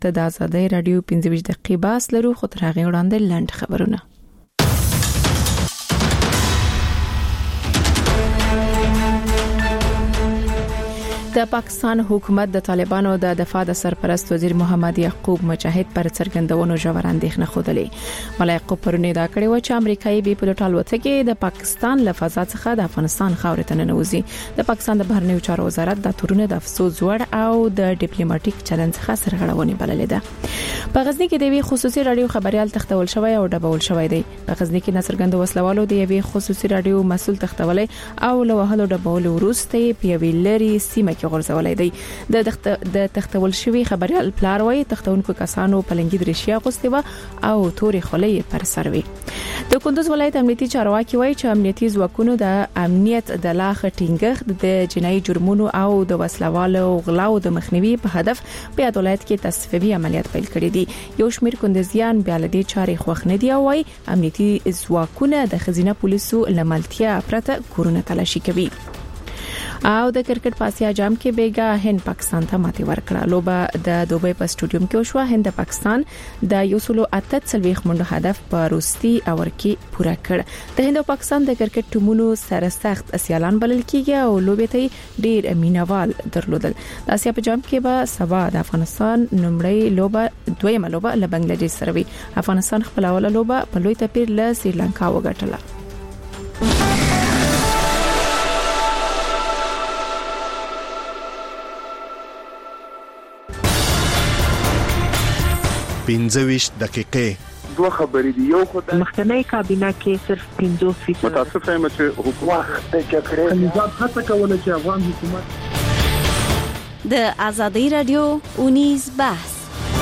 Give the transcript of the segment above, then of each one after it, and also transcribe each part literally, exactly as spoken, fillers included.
ته د آزادۍ رادیو پنځه ویشت دقیقې باس لرو، خو تر هغه وړاندې لنډ خبرونه. د پاکستان حکومت د طالبانو د دفاع د سرپرست وزیر محمد یعقوب مجاهد پر څرګندونو ژور اندېښنه خوده. ملا یعقوب پرونی دا کړی و چې امریکایي بي پلوټ الوتکې د پاکستان له فضا څخه د افغانستان خاورې ته ننوځي. د پاکستان د بهرنیو چارو وزارت د تورونه د افسوس وړ او د ډیپلوماټیک چلند څخه سرغړونې بللې ده. په غزنی کې د وی خصوصي رادیو خبريال تختول شوی او ډبول شوی دی. په غزنی کې نصرګند وسلوالو د وی خصوصي رادیو مسول تختولې او له وهلو ډبول وروسته پیوي لري سیمه کې غورځولای دی. د تخت د تختول شوی خبريال پلار وای تختونکو کسانو پلنګي درشیا غوستي و او توري خولې پر سروي. د کندوز ولایت امنیتي چارواکي وای چې امنیتي ځواکونو د امنیت د لاخ ټینګښت د جنایي جرمونو او د وسلوالو غلاو د مخنیوي په هدف په ولایت کې تصفیوي عملیات پیل کړي دي. یو شمېر کندوزیان بیا لدی چارې خوښ نه دی او وای امنیتي ځواکونه د خزینه پولیسو لملتیا پرته کورونه تلاشي کوي. او د کرکټ په اسیا جام کې بیګا هند پاکستان ته ماتې ورکړه. لوبه د دوبۍ په سټوډیوم کې وشوه. هند پاکستان د یو سلو اته څلويخ منډو هدف په روستي اور کې پوره کړ. د هند او پاکستان د کرکټ ټیمونو سره سخت اسیالان بلل کیږي او لوبې ته ډیر مینوال درلودل. د اسیا په جام کې به سبا د افغانستان نومړی لوبه دویمه لوبه له بنگلاديش سره وي. افغانستان خپل اوله لوبه په لوی تپیر له سریلانکا وګټله. پنځه ویشت دقیقې دوه خبرې دی. یو خدای مخکنی کابینه کې صرف پنځه فیصد متاسف یم چې حکومت کې کړی نظام هڅه کوله چې افغان حکومت د آزادۍ رادیو اونیز بحث.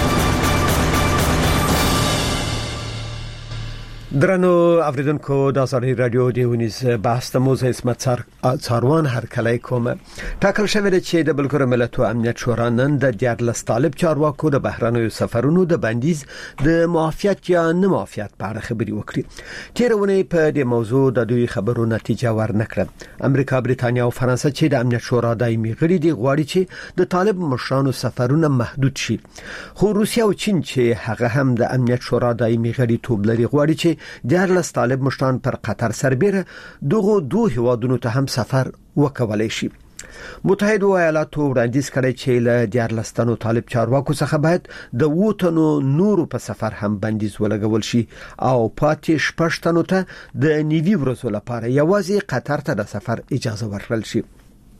درنو اوریدونکو د آزادۍ رادیو د اونیز بحث ته موزه اسمت څاروان هر کله کوم ټاکل شوی دی چې د بلګرو ملتونو امنیت شورا نن د دیارلس طالب چارواکو د بهرنیو سفرونو د بندیز د معافیت یا نه معافیت په اړه خبري وکړي. تیرونه په دې موضوع د دوی خبرو نتیجه ورنکړه. امریکا، بریتانیا او فرانسه چې د امنیت شورا دایمي غړي دي غواړي چې د طالب مشرانو سفرونه محدود شي. خو روسیا او چین چې هغه هم د امنیت شورا دایمي غړي توب لري غواړي چې دیارلس طالب مشران پر قطر سربېره دغه دوه هیوادونو ته هم سفر وکولای شي. متحده ایالاتو وړاندیز کړی چې له دیارلس تنو طالب چارواکو څخه باید د وټنو نورو په سفر هم بندیز ولګول شي او پاتې شپږ تنو ته د نیوي ورځو لپاره یوازې قطر ته د سفر اجازه ورکړل شي.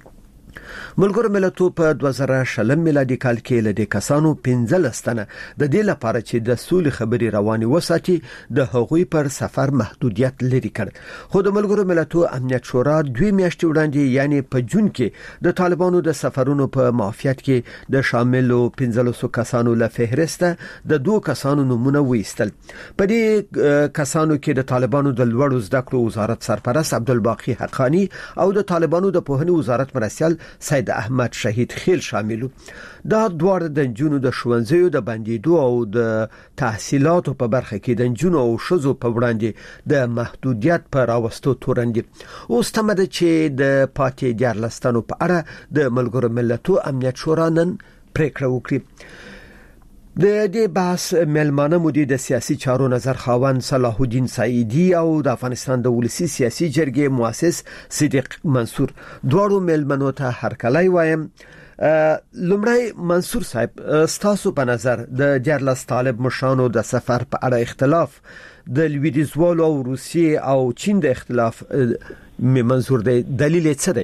ملګرو ملتونو په دوه زره شلم میلادي کال کې له دې کسانو پنځلس تنه د دې لپاره چې د سولې خبري رواني وساتي د هغوی پر سفر محدودیت لري کړ. خو د ملګرو ملتونو امنیت شورا دوی میاشتې وړاندې یعنی په جون کې د طالبانو د سفرونو په معافیت کې د شاملو پنځلس کسانو له فهرسته د دوه کسانو نمونه وېستل. په دې کسانو کې د طالبانو د لوړو زده کړو وزارت سرپرست عبدالباقی حقانی او د طالبانو د پوهنې وزارت مرستيال سید احمد شهید خیل شاملو. دا دوار د جنونو د شونځیو د بندیدو او د تحصیلاتو په برخه کې د جنونو او شزو په وړاندې د محدودیت پر راوستو تورندي. اوس تمده چې د پاتې دیارلستانو په اړه د ملګرو ملتونو امنیت شورا نن پریکړه وکړي. د دې بحث ملمانه مدیر د سیاسي چارو نظر خاوند صلاح الدین سعیدی او د افغانستان د ولسی سیاسي جرګې مؤسس صدیق منصور دوړو ملمنو ته هرکلی وایم. لمړی منصور صاحب ستاسو په نظر د دیارلس طالب مشرانو د سفر په اړه اختلاف د لویدیځوالو او روسیې او چین د اختلاف منظور دی، دلیل څه دی؟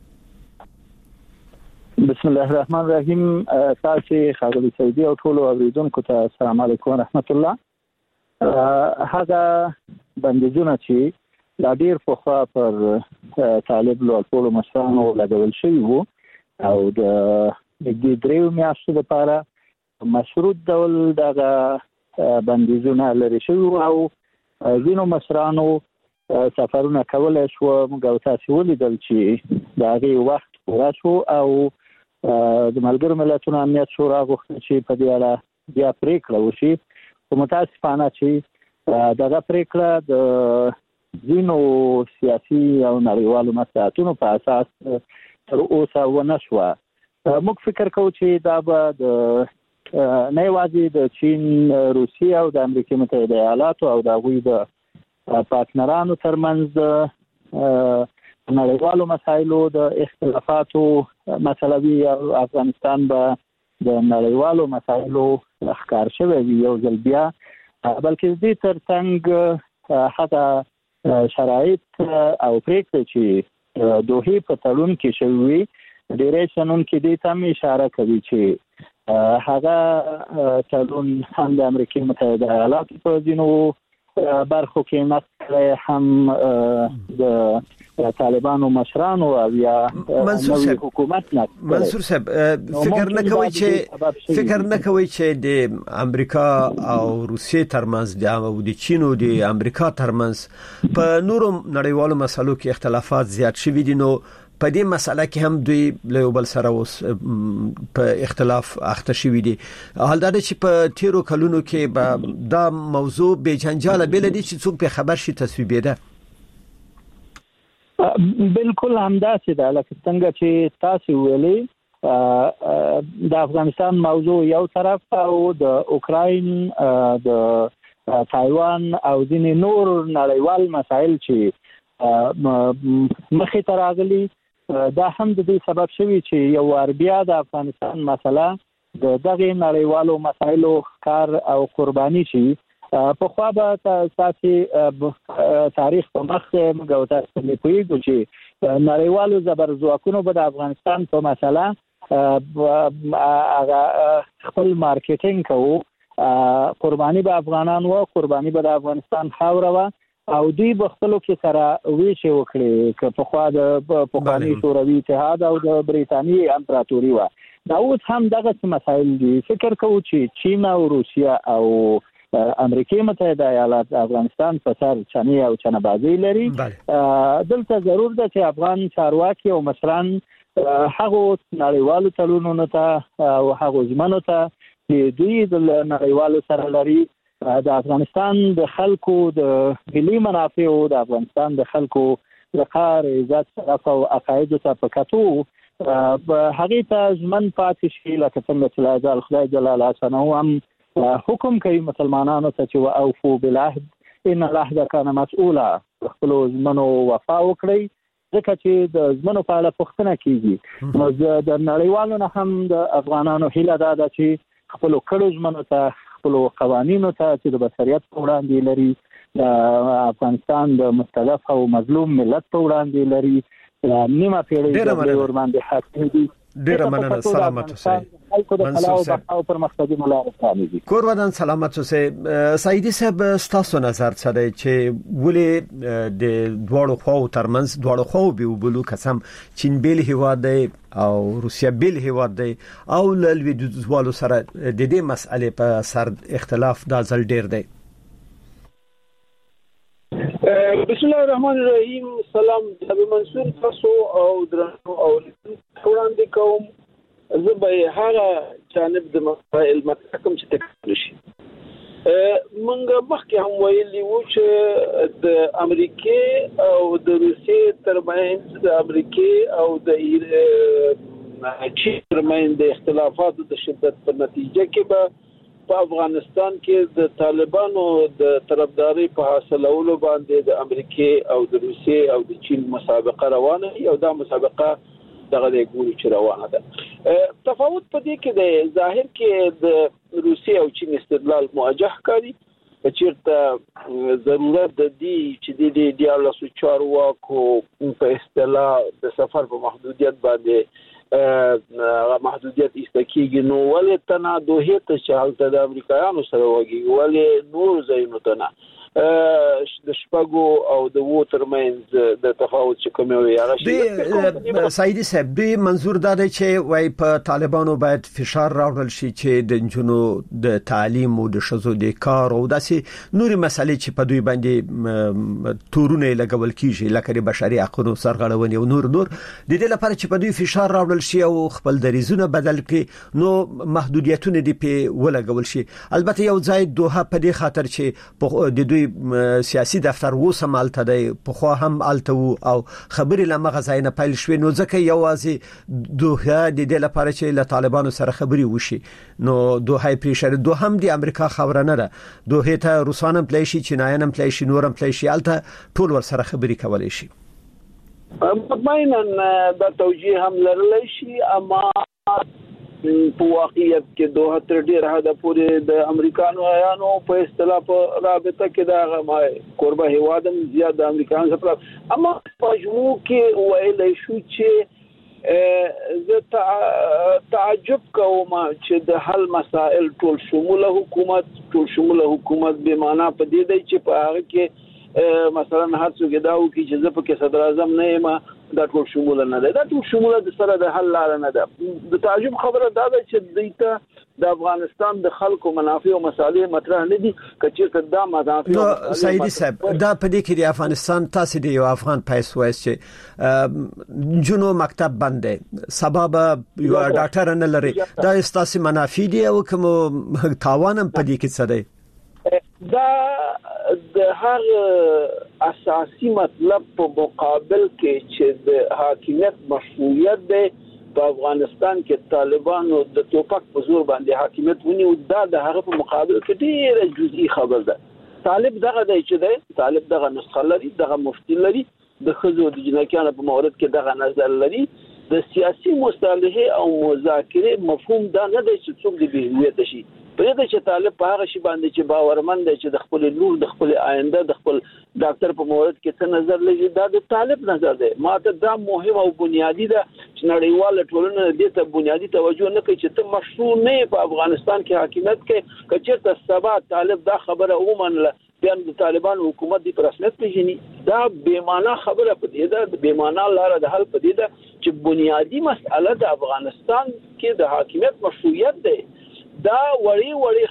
بسم الله الرحمن الرحیم. تاسو خاغلی سعیدی او ټول اوریدونکو ته السلام علیکم ورحمت الله. هغه بندیزونه چې لا ډیر پخوا پر طالب لو ټول مشرانو لګول شوی وو او د دې دریو میاشتو لپاره مشروط ډول دغه بندیزونه لري شوی او ځینو مشرانو سفرونه کولای شو. موږ تاسو ولیدل چې دغه وخت پوره شو او د ملګرو ملتونو امنیت شورا غوښتل چې په دې اړه بیا پریکړه وشي. خو متاسفانه چې دغه پریکړه د ځینو سیاسي او نړیوالو مصلحتونو په اساس تر اوسه ونه شوه. موږ فکر کوو چې دا به د نه یوازې د چین، روسیې او د امریکا متحده ایالاتو او د غوي د پارتنرانو ترمنځ نړیوالو مسایلو د اختلافاتو مسلوي او افغانستان به د نړیوالو مسایلو ښکار شوی یو ځل بیا، بلکې دې ترڅنګ هغه شرایط او پریکړې چې دوه په تړون کې شوی ډېرې شنن کې دې تم اشاره کوي چې هغه تړون هم د امریکا متحده ایالاتو په ځینو برخو کې نقل هم د طالبانو مشرانو او یا نوې حکومت نه. منصور صاحب فکر نه کوي چې فکر نه کوي چې د امریکا او روسیې ترمنځ او د چین او د امریکا ترمنځ په نورو نړیوالو مسلو کې اختلافات زیات شوي دي، نو په دې مسله کې هم دوی له بل سره اوس په اختلاف اخته شوي دي. حال دا چې په تیرو کلونو کې دا موضوع به جنجال بل دي چې څوک په خبر شي تصویب ده. بالکل همداسې ده، لکه څنګه چې تاسو ویلي د افغانستان موضوع یو طرف او د اوکراین، د تایوان او ځینې نور نړیوال مسایل چې مخې ته راغلي دا هم د دې سبب شوی چې یو ور بیا د افغانستان مسله د دغه نړیوالو مسایلو کار او قرباني شي. په خو به تاسو تاریخ په مخ موږ تاسو نه پوهیږو چې نړیوالو زبرځواکونو به د افغانستان په مسله هغه خپل مارکیټینګ کوو، قرباني به افغانان وو، قرباني به د افغانستان خاوره وو او دوی به خپلو کې سره ویشي وکړي که په خوا د پخواني شوروي اتحاد او د بریتانیې امپراتوري وه. دا اوس هم دغه مسایل دي. فکر کوو چې چین او روسیه او امریکا متحده ایالات افغانستان په سر چنې او چنه‌بازي لري. دلته ضرور ده چې افغان چارواکي او مشران هغه نړیوالو تړونونو ته او هغه ژمنو ته چې دوی د نړیوالو سره لري د افغانستان د خلکو د ملي منافع او د افغانستان د خلکو د کار عزت شرف او عقاید ته پکاتو هغه ته ژمن پاتې شي، لکه څنګه چې خدای جلاله شانه هم حکم کوي مسلمانانو ته چې واوفو بالعهد ان العهد كان مسؤولا، خپل ژمنو وفا وکړي، ځکه چې د ژمنو په اړه پوښتنه کیږي. نو د نړیوالو نه هم د افغانانو هیله ده چې خپل کړو ژمنو ته، خپل قوانینو ته چې د بشریت په وړاندې لري، د افغانستان د مستضعف او مظلوم ملت په وړاندې لري، نیمه پیړۍ د ور باندې حاکم دي. ډیره مننه، سلامت اوسئ. منصور صاحب او پرمختګي ملاتړ کور ودان سلامت اوسئ. سعیدي صاحب تاسو نظر څه دی چې ولې د دوړو خواو ترمنځ دوړو خواو به وبلو قسم چین بیل هیواد دی او روسیا بیل هیواد دی او لوی د دوالو سره د دې مسئله په سر اختلاف دا ځل ډیر دی؟ بسم الله الرحمن الرحیم. سلام جناب منصور، تاسو او درنو او وړاندې کوم. زه به هغه جانب د مسائل متکم چې تکل شي. منګه مخکې هم ویلي وو چې د امریکا او د روسیې ترمنځ، د امریکا او د چین ترمنځ د اختلافاتو د شدت په نتیجه کې به په افغانستان کې د طالبانو د طرفداري په حاصلولو باندې د امریکا او د روسیې او د چین مسابقه روانه او دا مسابقه دغه د ګوري چې روانه ده. تفاوت په دې کې د ظاهر کې د روسیې او چین استدلال موجه کوي چې ضرورت د دې چې د ډیالوسو چارواکو په اصطلاح د سفر په محدودیت باندې محدودیت استکیږي، نو ولې تنا دوه ته چې حالت د امریکایانو سره وږي ولې نور ځایونو ته نه د شپږو او د وو ترمنځ د تفاوت چې کوم وي هغه شي. سعیدي صاحب دوی منظور دا دی چې وای په طالبانو باید فشار راوړل شي چې د جنونو د تعلیم او د شذو د کار او داسې نوري مسلې چې په دوی باندې تورونه لګول کیږي لکه د بشري حقوقو سرغړونې او نور نور د دې لپاره چې په دوی فشار راوړل شي او خپل دریزونه بدل کړي نو محدودیتونه دی په ولګول شي. البته یو ځای دوه په دې خاطر چې د دوی دوی سیاسي دفتر وسه مالته دی په خو هم الته او خبري لمغه زاینه پیل شوې نو ځکه یوازې دوه د دې لپاره چې له طالبانو سره خبري وشي نو دوه پریشر دوه هم د امریکا خبره نه ده دوه ته روسانم پلیشي چینایانم پلیشي نورم پلیشي الته ټول ور سره خبري کولای شي مطمئنا دا توجیه هم لرلی شي اما په واقعیت کې دوه تر ډیره حد پورې د امریکانو ایانو په اصطلاح په رابطه کې دا ما قربه هوادم زیات د امریکایانو سره اما په مجموع کې ویل شو چې زه تعجب کوم چې د حل مسائل ټول شموله حکومت ټول شموله حکومت به معنا په دې دی چې په هغه کې مثلا هر څوک دا وکړي چې زه په کې صدر اعظم نه یم دا ټول شموله نه ده دا ټول شموله د سره د حل لار نه ده د تعجب خبره دا ده چې دیته د افغانستان د خلکو منافع او مصالح مطرح نه دي کچې دا منافع نو سیدی صاحب دا په دې کې د افغانستان تاسو د یو افغان پیسې وایي چې جنو مکتب باندې سبب یو ډاکټر نه لري دا استاسي منافع دي او کوم تاوانم په دې کې څه دی دا د هر اساسي مطلب په مقابل کې چې د حاکمیت مشروعیت دی په افغانستان کې طالبانو د توپک په زور باندې حاکمیت ونیو دا د هغه په مقابل کې ډیره جزئی خبر ده طالب دغه دی چې دی طالب دغه نسخه لري دغه مفتي لري د خزو د جنکیانو په مورد کې دغه نظر لري د سیاسي مصالحه او مذاکره مفهوم دا نه دی چې څوک د بهویت شي په دې چې طالب په هغه شی باندې چې باورمند دی چې د خپل لور د خپل آینده د خپل ډاکټر په مورد کې څه نظر لري دا د طالب نظر دی ماته دا مهم او بنیادی ده چې نړیواله ټولنه دې ته بنیادی توجه نه کوي چې ته مشروع نه په افغانستان کې حاکمیت کې کچېرته سبا طالب دا خبره ومنله بیان د طالبان حکومت دی پر رسمیت پیژني دا بے معنا خبره په دې ده بے معنا لار د حل په دې ده چې بنیادی مسأله د افغانستان کې د حاکمیت مشروعیت دی دا وړي وړي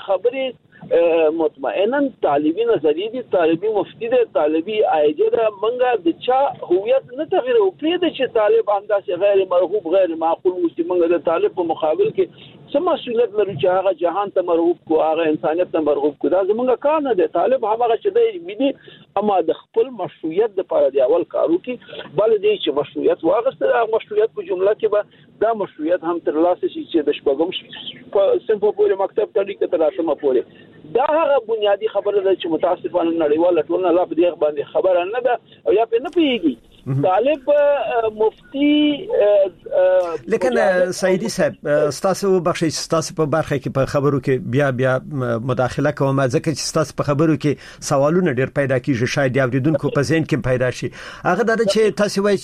خبرې مطمئنا طالبي نظریه دي طالبي مفتي دي طالبي ایجاد منګه د چا هویت نه تغیر او پرې د چې طالب انداسه غیر مرغوب غیر معقول وستي منګه د طالب په مقابل کې څه مسؤلیت لري چې هغه جهان ته مرغوب کو هغه انسانیت ته مرغوب کو دا زمونږ کار نه دی طالب هغه چې دی ملي اما د خپل مشروعیت لپاره دی اول کارو کې بل دی چې مشروعیت واغسته مشروعیت په جمله کې به دا مشروعیت هم تر لاسه شي چې د شپږم په سمپو پورې مکتب ته لیکه تر راشمه پورې دا هغه بنیادی خبره ده چې متاسفانه نړیواله ټولنه لا په دې باندې خبره نه ده او یا په نه پیږي طالب مفتی لیکن سیدی صاحب ستاسو بخشي ستاسو په برخه کې په خبرو کې بیا بیا مداخله کوم ځکه چې ستاسو په خبرو کې سوالونه ډېر پیدا کیږي شاید د اوریدونکو په ذهن کې پیدا شي هغه دا چې تاسو وایي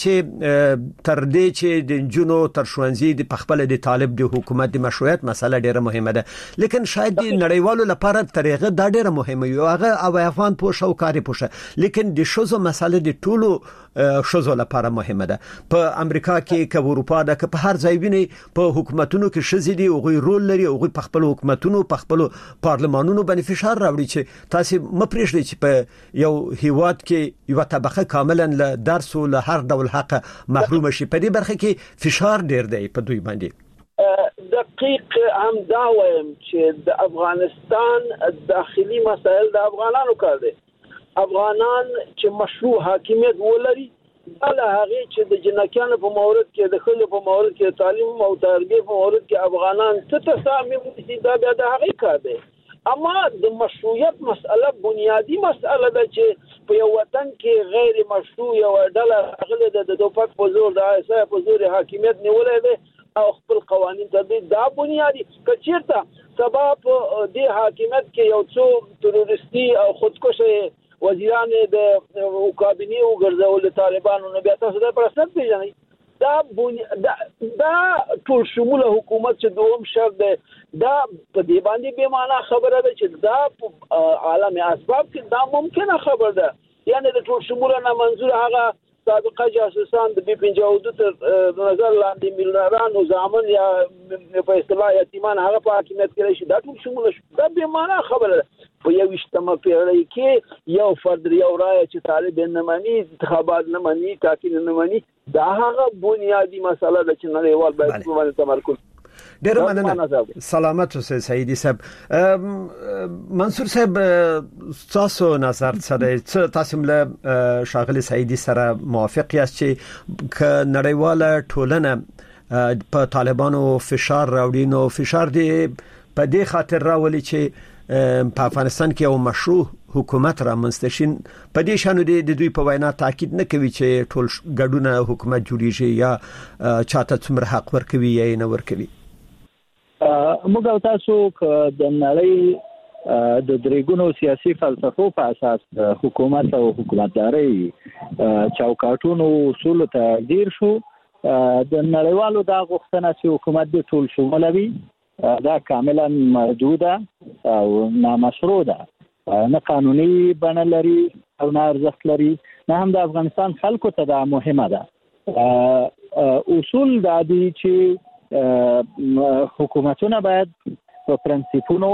چې تر دې چې د جنو تر شوانزي د خپل د طالب د حکومت د مشروعیت مسله ډېره مهمه ده لیکن شاید د نړیوالو لپاره طریقه دا ډېره مهمه یو هغه او افغان پوښ او کاری پوښ لیکن د شوزو مسله د ټولو شوزو لپاره مهمه ده په امریکا کې که اروپا ده که په هر ځای ویني په حکومتونو کې شزې دي او غوي رول لري او غوي په خپل حکومتونو په خپل پارلمانونو باندې فشار راوړي چې تاسو مپریږدي چې په یو هیواد کې یو طبقه کاملا له درس او له هر ډول حق محروم شي په دې برخه کې فشار ډیر دی په دوی باندې دقیق هم دا وایم چې د افغانستان داخلي مسائل د افغانانو کار دي افغانان چې مشروع حاکمیت ولري بل هغه چې د جنکیانو په مورد کې د خلکو په مورد کې تعلیم او تربیه په مورد کې افغانان څه تصامیم دي دا د هغه کار دی اما د مشروعیت مسأله بنیادی مسأله ده چې په یو وطن کې غیر مشروع یو ډله غله د دوپک په زور د ایسا په زور حاکمیت نیولې ده او خپل قوانين تدوین دا بنیادی کچیرته سبب د حاکمیت کې یو څو تروریستي او خودکشي وزیران د کابینه او ګرځول طالبانو نه بیا تاسو د پرسنت پیژنئ دا دا دا ټول شموله حکومت چې دوم شرط ده دا په دې باندې به معنا خبره ده چې دا عالم اسباب کې دا ممکنه خبره ده یعنی د ټول شموله نه منظور هغه سابقه جاسوسان د بي پنځه او تر نظر لاندې مليونران او ځامن یا په اصطلاح یتیمان هغه په حکومت کې شي دا ټول شموله دا به معنا خبره ده په یو وشتمه پیړۍ کې یو فرد یو رائے چې طالب نه مانی انتخابات نه مانی تاکید نه مانی دا هغه بنیادی مسله ده چې نړیوال باید په باندې تمرکز ډیر مننه. سلامت اوسئ سعیدي صاحب. منصور صاحب تاسو نظر څه تاسو له شاغلي سعیدي سره موافق یاست چې ک نړیواله ټولنه په طالبانو فشار راوړي نو فشار دی په دې خاطر راولي چې په افغانستان کې یو مشروع حکومت را منستشین په دې شانو د دوی په وینا تاکید نه کوي چې ټول ګډونه حکومت جوړیږي یا چاته څومره حق ورکوي یا نه ورکوي. موږ او تاسو د نړۍ د درېګونو سیاسي فلسفو په اساس د حکومت او حکومتداري چوکاټونو اصول ته ډیر شو. د نړیوالو دا غوښتنه چې حکومت د ټول شمولوي دا کاملا مردوده او نامشروع ده، نه قانوني بڼه لري او نه ارزښت لري، نه هم د افغانستان خلکو ته دا مهمه ده. اصول دا دي چې حکومتونه باید په پرنسپونو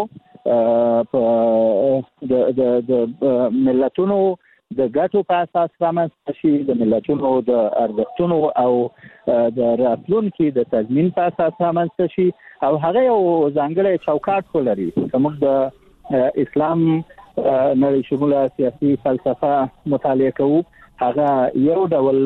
په د د ملتونو د ګټو په اساس رامنځته شي، د ملتونو د ارزښتونو او د راتلونکي د تضمین په اساس رامنځته شي او هغه یو ځانګړی چوکاټ ولري. کوم د اسلام نړۍ شموله سیاسي فلسفه مطالعه کوو هغه یو ډول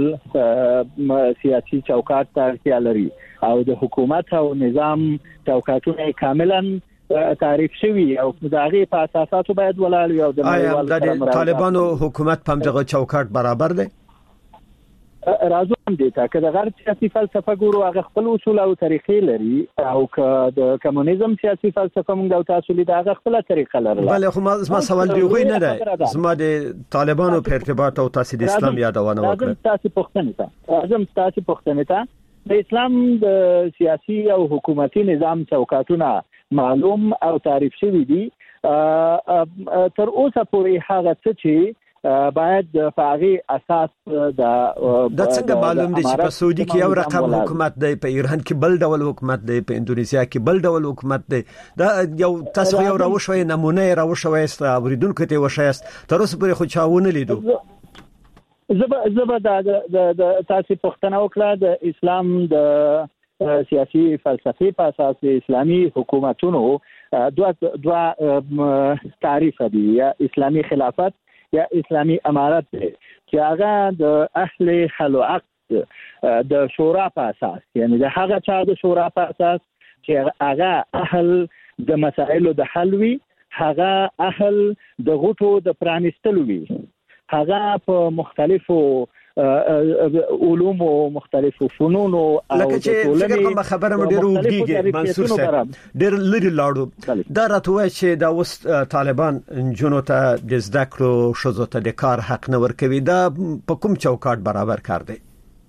سیاسي چوکاټ ته اړتیا لري او د حکومت او نظام چوکاټونه کاملا تعریف شوی او دغه په اساساتو باید ولاړ وي او د نړیوال طالبانو حکومت په دغه چوکاټ برابر دی. راځم دي ته که د غرب سیاسي فلسفه ګورو هغه خپل اصول او طریقې لري او که د کمونیزم سیاسي فلسفه موږ او تاسو لید هغه خپل طریقه لري. بله خو ما سوال دی غوي نه ده زما د طالبانو په ارتباط او تاسو د اسلام یادونه وکړه. راځم تاسو پوښتنه ته راځم تاسو پوښتنه ته د اسلام د سیاسي او حکومتي نظام چوکاټونه معلوم او تعریف شوی دي. تر اوسه پورې هغه څه چې باید د فقهي اساس د د څنګه معلوم دي چې په سعودي کې یو رقم حکومت دی، په ایران کې بل ډول حکومت دی، په اندونیزیا کې بل ډول حکومت دی. دا یو تاسو یو راوښوي نمونه راوښوي است اوریدونکو ته وشایست تر اوسه پورې خو چاونه لیدو. زب زب د د تاسو پښتنه وکړه د اسلام د سیاسي فلسفي په اساس اسلامي حکومتونو دوه دوه تعریف دي، یا اسلامي خلافت یا اسلامی امارت دی چې هغه د اهل حل و عقد د شورا په اساس، یعنی د هغه چا د شورا په اساس چې هغه اهل د مسائلو د حل وي، هغه اهل د غوټو د پرانستلو وي، هغه په مختلفو علوم او مختلفو فنون او لکه چې فکر کوم خبره مې ډېر وګړي منصور صاحب ډېر لري لاړو دا راته چې دا اوس طالبان جنو ته د زده کړو شوزو ته د کار حق نه ورکوي، دا په کوم چوکاټ برابر کار دی؟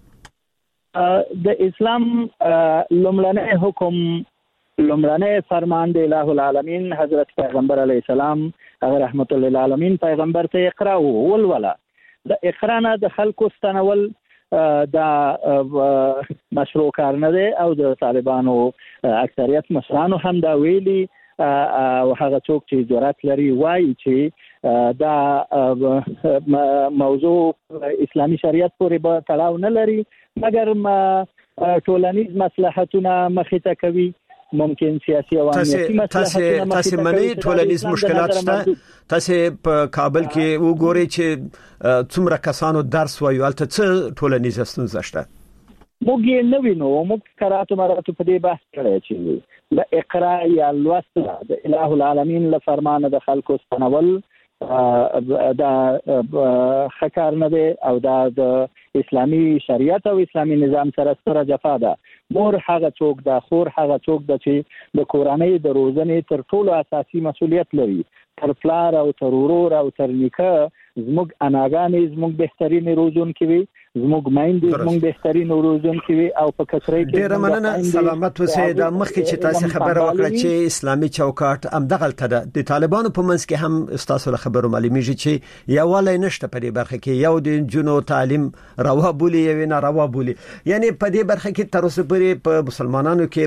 د اسلام لومړنی حکم لومړنی فرمان د الٰه العالمین حضرت پیغمبر علیه السلام هغه رحمت للعالمین پیغمبر ته اقرا ولولا. د اقرا نه د خلکو ستنول دا مشروع کار نه دی او د طالبانو اکثریت مشرانو هم دا ویلي او هغه څوک چې جرأت لري وایي چې دا موضوع اسلامي شریعت پورې به تړاو نه لري مګر ټولنیز مصلحتونه مخې ته کوي، ممکن سیاسي او امنیتي مصلحتونه تاسو منی ټولنیز مشکلات شته. تاسو په کابل کې وګورئ چې څومره کسانو درس وایي البته څه ټولنیز ستونزې شته. موږ یې نه وینو، موږ قراتو مراتو په دې بحث کړی چې د اقرا یا لوست د الٰه العالمین له فرمانه د خلکو ستنول دا خکار نه دی او دا د اسلامي شریعت او اسلامي نظام سره سره جفا ده. مور هغه څوک ده، خور هغه څوک ده چې د کورنۍ د روزنې تر ټولو اساسي مسؤلیت لري. تر پلار او تر ورور او تر نیکه زموږ اناګانې زموږ بهترین روزونکي وي، زموږ مایندې زموږ بهترین روزونکي وي او په کثرې کې ډېر مننه. سلامت اوسئ. د مخکې چې تاسو خبره وکړه چې اسلامي چوکاټ هم دغه تل د طالبانو په منځ کې هم تاسو له خبرو معلومیږي چې یووالی نشته په دې برخه کې، یو د جنو تعلیم روا بولی یو نه روا بولی، یعنی په دې برخه کې تر اوسه پورې په مسلمانانو کې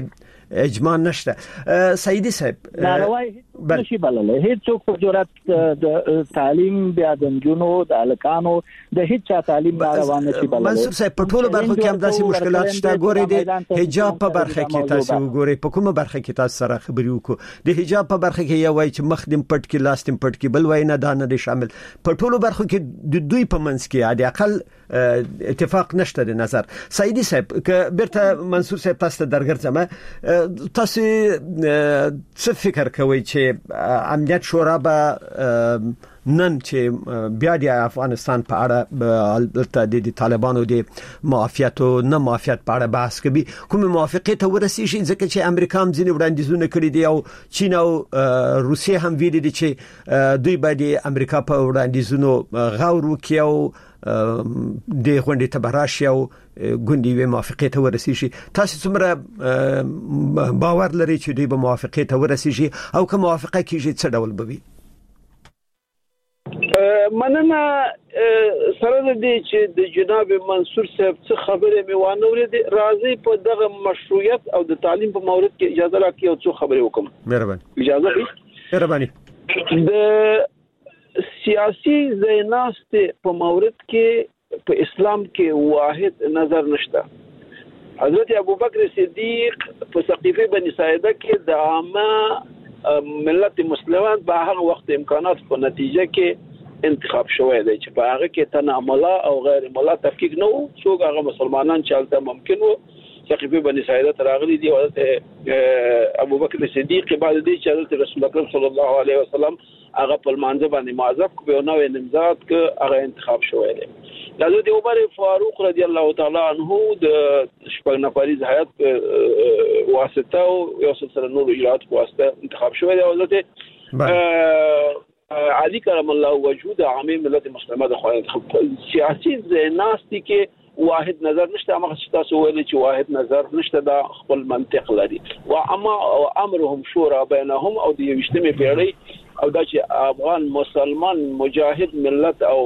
اجماع نشته. سعیدی صاحب ناروای نشي بللای هیڅ څوک په جرأت د تعلیم بیا د جنونو د الکانو د هیڅ تعلیم ناروا نشي بللای. منصور صاحب په ټولو برخو کې هم داسې مشکلات شته. ګوري د حجاب په برخه کې تاسو وګورئ په کومه برخه کې تاسو سره خبرې وکړو. د حجاب په برخه کې یو وایي چې مخدم پټ کې لاستم پټ کې، بل وایي نه دا نه شامل. په ټولو برخو کې د دوی په منځ کې عادي اقل اتفاق نشته د نظر. سعیدی صاحب که بیرته منصور صاحب تاسو ته درګرځم، تاسو څه فکر کوئ چې امنیت شورا به نن چې بیا د افغانستان په اړه د طالبانو د معافیت او نه معافیت په اړه بحث کوي، کوم موافقه ته ورسیږي؟ ځکه چې امریکا هم ځینې وړاندیزونه کړي دي او چین او روسیه هم ویلي دي چې دوی به د امریکا په وړاندیزونو غور وکړي او د غونډې ته براشي او ګوندې وي موافقه ته ورسیږي. تاسو څومره باور لرئ چې دوی به موافقه ته ورسیږي او که موافقه کیږي څه ډول به وي؟ مننه. سره د دې چې د جناب منصور صاحب څخه خبرې مې وانه ورېدې، راځي په دغه مشروعیت او د تعلیم په مورد کې اجازه راکړئ او څو خبرې وکم. مهرباني. اجازه وي؟ مهرباني. د سیاسي زیناست په مورد کې په اسلام کې واحد نظر نشته. حضرت ابوبکر صدیق په سقيفه بني ساعده کې د عامه ملت مسلمان په هغه وخت امکانات په نتیجه کې انتخاب شوی دی چې په هغه کې تنه ملا او غیر ملا تفکیک نه وو. څوک هغه مسلمانان چالته ممکن وو. سقيفه بني ساعده تراغلي دي حضرت ابوبکر صدیق بعد دې چې حضرت رسول الله صلی الله علیه وسلم هغه په منځ باندې معذب کو نو نمزاد ک هغه انتخاب شوی دی. حضرت عمر فاروق رضی الله تعالی عنہ د شپږ نفري هيئت واسطه او یو سلسله نور اجرات واسطه انتخاب شوی دی. حضرت علی کرم الله وجود عام ملت مسلمه د خوان سیاسي زیناستی کې واحد نظر نشته. هغه چې تاسو ویل چې واحد نظر نشته دا خپل منطق لري. و اما امرهم شورا بینهم او د یوشتمه پیړۍ او دا چې افغان مسلمان مجاهد ملت او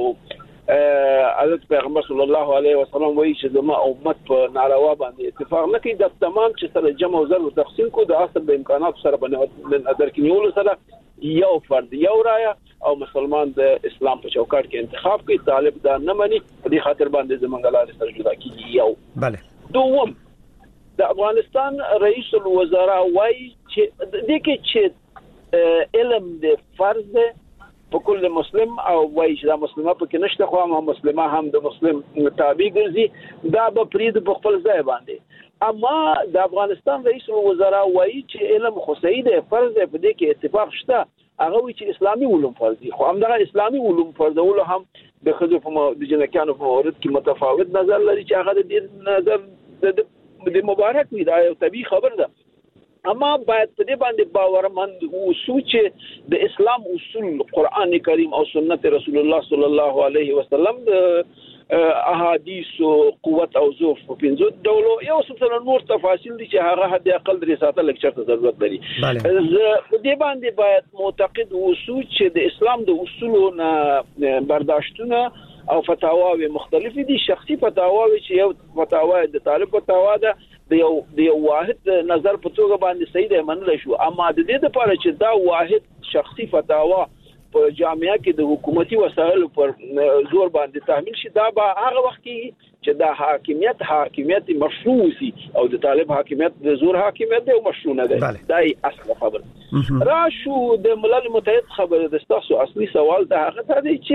حضرت پیغمبر صلی الله علیه وسلم وایي چې زما امت په ناروا باندې اتفاق نه کوي. د تمام چې سره جمع او ضرب تقسیم کو د اصل د امکانات سره باندې نظر کې نیول سره یو فرد یو رايه او مسلمان د اسلام په چوکاټ کې انتخاب کوي. طالب دا نه مني، په دې خاطر باندې زمونږ لارې سره جدا کیږي. یو بله دوم د افغانستان رئیس الوزرا وایي چې د کې چې علم د فرض په کل مسلم او وایي چې دا مسلمه په کې نشته، خو هم مسلمه هم د مسلم تابع ګرځي، دا به پرید په خپل ځای باندې. اما د افغانستان رئیس الوزرا وایي چې علم خصوصي د فرض په دې کې اتفاق شته. هغه وایي چې اسلامي علوم فرض دي، خو همدغه اسلامي علوم فرضول هم د خځو په د جنکانو په مورد کې متفاوت نظر لري چې هغه د دې نظر د مبارک وي. دا یو طبيعي خبر ده. اما باید په دې باندې باورمند اوسو چې د اسلام اصول قران کریم او سنت رسول الله صلی الله علیه وسلم د احادیث او قوت او ضعف په پنځو ډولو یو څه نور تفاصیل دي چې هغه حد اقل درې ساعته لیکچر ته ضرورت لري. په دې باندې باید معتقد اوسو چې د اسلام د اصولو نه برداشتونه او فتاواوی مختلف دي. شخصي فتاواوی چې یو فتاوا د طالب فتاوا ده د یو د یو واحد نظر په توګه باندې صحیح ده منل شو. اما د دې لپاره چې دا واحد شخصي فتاوا په جامعه کې د حکومتي وسایلو پر زور باندې تحمیل شي، دا به هغه وخت کې چې دا حاکمیت حاکمیت مشروع سي او د طالب حاکمیت د زور حاکمیت دی او مشروع نه دی. دا اصل خبره. راشو د ملل متحد خبره د تاسو اصلي سوال ته هغه ته دی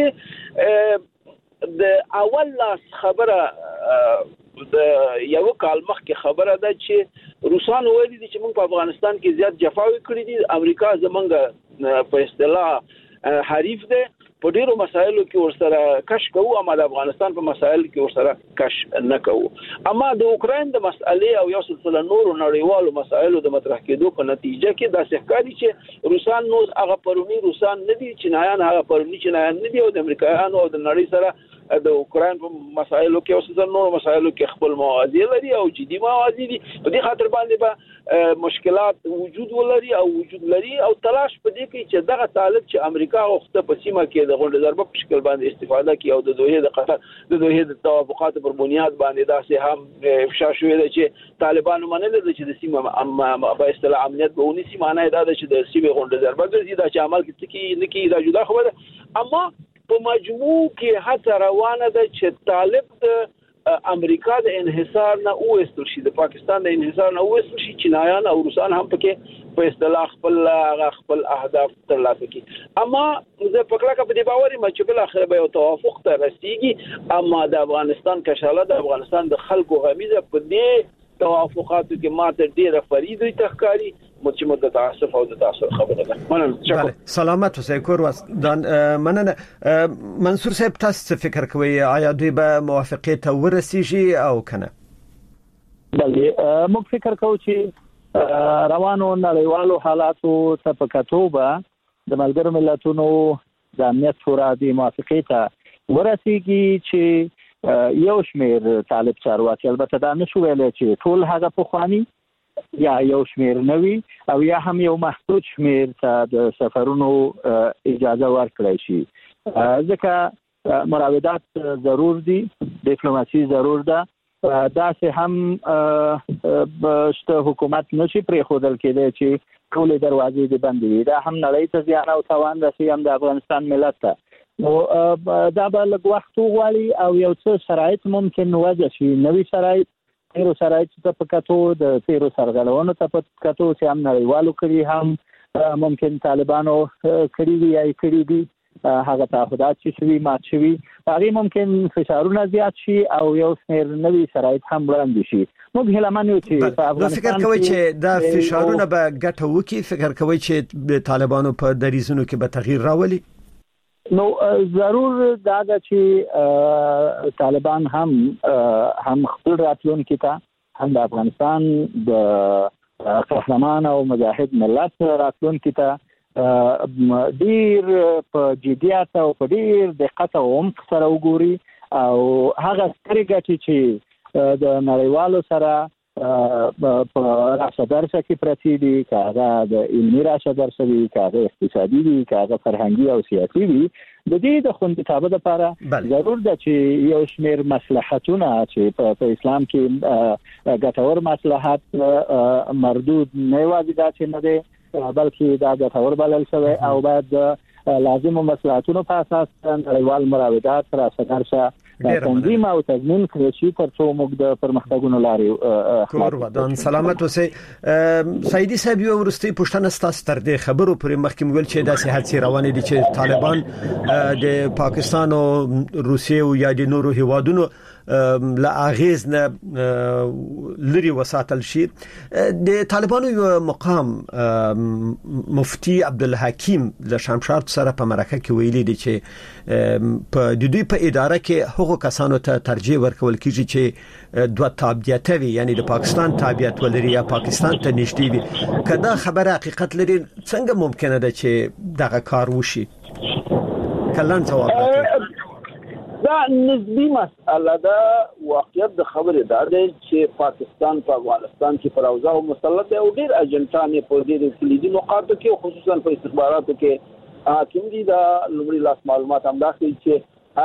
چې د اول لاس خبره د یو کال مخکې خبره ده چې روسان وایي دي چې موږ په افغانستان کې زیات جفاوي کړې دي. امریکا زمونږ په اصطلاح حریف ده، په ډیرو مسایلو کې ورسره کش کوو، اما د افغانستان په مسایلو کې ورسره کش نه کوو. اما د اوکراین د مسئلې او یو سلسله نورو نړیوالو مسایلو د مطرح کېدو په نتیجه کې دا ښکاري چې روسان نو هغه پرونی روسان نه دي، چینایان هغه پرونی چینایان نه دي او د امریکایانو او د نړۍ سره د اوکران په مسایلو کې او څه نور مسایلو کې خپل موازی لري او جدي موازی دي په دې خاطر باندې به مشکلات وجود ولري او وجود لري او تلاش په دې کې چې دغه طالب چې امریکا غوښته په سیمه کې د غونډه ضربه په شکل باندې استفاده کوي او د دوه د قطر د دوه د توافقات پر بنیاد باندې داسې هم افشا شوې ده چې طالبانو منل دي چې د سیمه په اصطلاح امنیت به ونی سیمه نه ده چې د سیمه غونډه ضربه ګرځي دا چې عمل کې نه کې دا جدا خبره اما په مجموع کې هڅه روانه ده چې طالب د امریکا د انحصار نه اوستل شي د پاکستان د انحصار نه اوستل شي چینایان او روسان هم پکې په اصطلاح خپل خپل اهداف ترلاسه کړي اما زه په کله کې په دې باور یم چې بل اخر به یو توافق ته رسیږي اما د افغانستان کشاله د افغانستان د خلکو غمیزه په دې توافقاتو کې ماته ډیره فریدي تخکاری چې مدت تعصف او د تاثیر خبره ده مننه بله سلامت اوسئ کور وستان مننه منصور صاحب تاسو فکر کوئ آیا دوی به موافقه ته ورسیږي او کنه بله موږ فکر کوو چې روانو نړیوالو حالاتو ته په کتوبه د ملګرو ملتونو د امنیت شورا د موافقه ته ورسیږي چې یو شمیر طالب چارواکي البته دا نشو ویلای چې ټول هغه پخوانی یا یو شمیر نوي او یا هم یو محدود شمیر ته د سفرونو اجازه ورکړی شي ځکه مراودات ضرور دي ډیپلوماسي ضرور ده دا سه هم شته حکومت نشي پرې خودل کېده چې ټول دروازې دې بندې وي دا هم نړۍ ته زیان او تاوان رسي هم د افغانستان ملت ته نو دا به لږ وخت وغواړي او یو څه شرایط ممکن وضع شي نوي شرایط تیرو شرایط ته په کتو د تیرو سرغړونو ته په کتو چې هم نړیوالو کړي هم ممکن طالبانو کړي وي یا کړي دي هغه تعهدات چې شوي مات شوي هغه ممکن فشارونه زیات شي او یو شمېر نوي شرایط هم وړاندې شي موږ هیله یو چې په افغانستان فکر کوي چې دا فشارونه به ګټه وکړي فکر کوي چې د طالبانو په دریزونو کې به تغییر راولي نو ضرور دا چې طالبان هم هم خپل راتلونکي ته هم د افغانستان د قهرمان او مجاهد ملت راتلونکي ته ډیر په جديت او په ډیر دقت او عمق سره وګوري او هغه سترګې ګټي چې د نړیوالو سره په راشه درسه کې پرتی دي کاغه د علمي راشه درسه دي کاغه اقتصادي دي کاغه فرهنګي او سیاسي دي د دې د خوندیتابه لپاره ضرور ده چې یو شمېر مصلحتونه چې په اسلام کې ګټور مصلحت مردود نه واجب چې نه دي بلکې دا ګټور بلل شوی او باید لازم مصلحتونو په اساس نړیوال مراودات راشه درسه تنظیم او تضمین کړی شي ترڅو موږ د پرمختګونو لارې کور ودان سلامت اوسئ سعیدي صاحب یو ورستي پښتنه ستاسو تر دې خبرو پرې مخکې ویل چې داسې حادثې روانې دي چې طالبان د پاکستان او روسیې او یا د نورو هیوادونو لا اغیز نه لري وساتل شي د طالبانو یو مقام مفتی عبدالحکیم د شمشاد سره په مرکه کې ویلي دي چې په د دوی په اداره کې هغو کسانو ته ترجیح ورکول کیږي چې دوه تابعیت وي یعنی د پاکستان تابعیت ولري یا پاکستان ته نږدې وي کدا خبره حقیقت لري څنګه ممکنه ده چې دغه کار وشي کلن جواب راکړئ دا نسبی مسئله ده واقعیت د خبره ده چې پاکستان په افغانستان کې پر اوضاع مسلط دی او ډیر اجنټان په دې کلیدي نقاطو کې خصوصا په استخباراتو کې حاکم دي دا لومړی لاس معلومات هم داخلي چې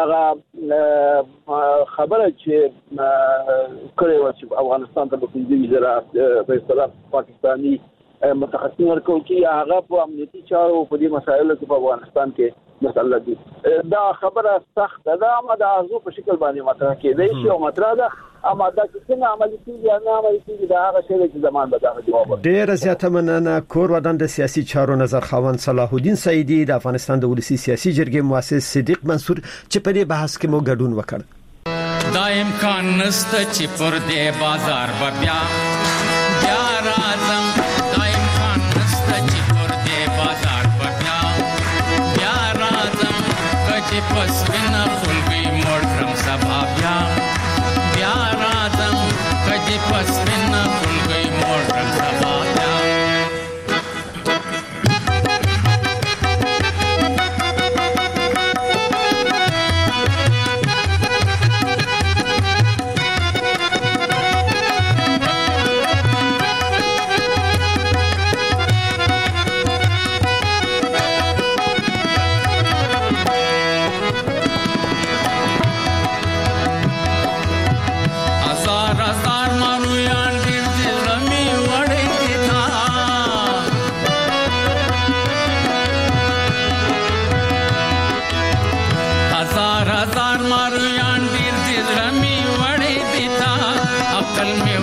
هغه خبره چې کړي و چې افغانستان ته په دې وزارت په اصطلاح پاکستانی متخصصین ورکول چې هغه په امنیتي چارو په دې مسایلو کې په افغانستان کې مسله دي دا خبره سخت ده اما د ارزو په شکل باندې مطرح کېدای شي او مطرح ده اما دا څنګه عملي کیږي یا نه عملي کیږي دا هغه شی چې زمان به دا جواب ورکړي. ډیر زیاته مننه کور ودان د سیاسي چارو نظر خوان صلاح الدین سعیدی د افغانستان د ولسی سیاسي جرګې مؤسس صدیق منصور چې په دې بحث کې مو ګډون وکړ. دا امکان نشته چې پر دې بازار به بیا بیا راځم دا امکان نشته چې پر دې بازار به بیا بیا راځم کچې پس وینا خلګي مور کرم سبا بیا بیا راځم کچې پس وینا خلګي مور کرم سبا بیا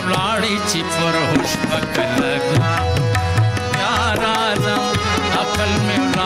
ولاړی چې پر هوش پکلګ بیا راځم عقل مې